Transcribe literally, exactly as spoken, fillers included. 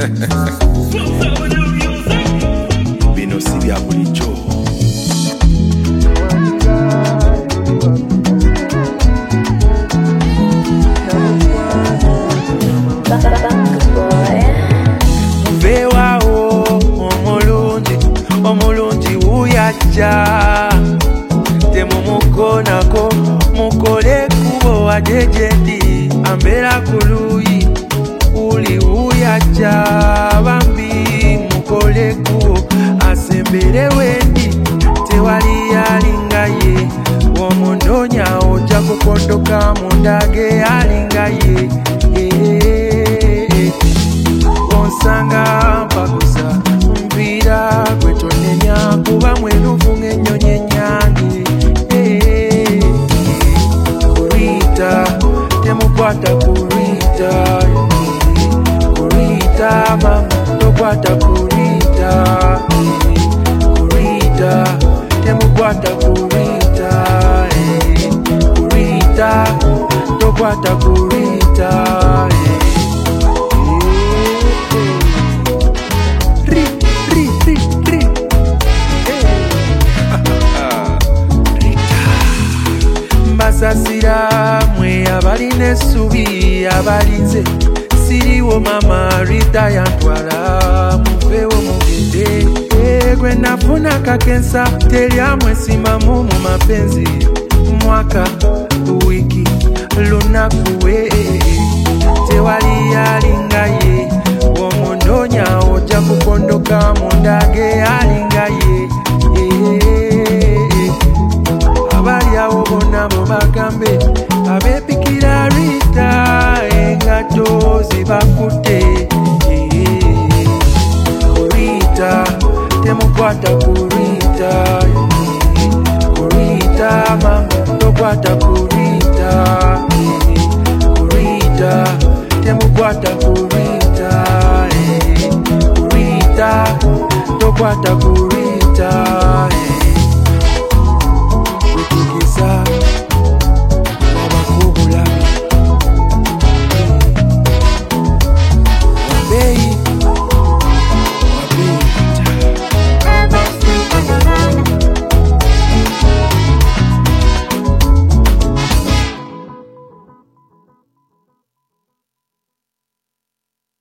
Bino sibya bulicho. Mubewa o omulungi, omulungi uyacha. Temu mukonako, mukole kubo wajejeti. Ambera kuluyi, uli uyacha. Bambi mukole kubo, asembere wendi. Tewali alingaye, womundonya oja kukondoka mundage alingaye. Onsanga mpakusa mpira kwetonenya kuba mwenufu ng'ennyonyi ennyange. Kurita temukwata kurita, kurita mama tokwata kurita, kurita temukwata kurita, kurita tokwata kurita. Mbasasira mwe abaline essubi abalinze siriwo mama Rita yantwala muvewo mugende. Gwe nafuna kakensa teryamwe simamu mu mapenzi. Mwaka wiki lunaku we tewali alingaye, womundonya oja kukondoka mundage alingaye. Abali awo bonna mubagambe abepikira Rita engato zibakutte. Kurita temukwata kurita, kurita mama tokwata kurita.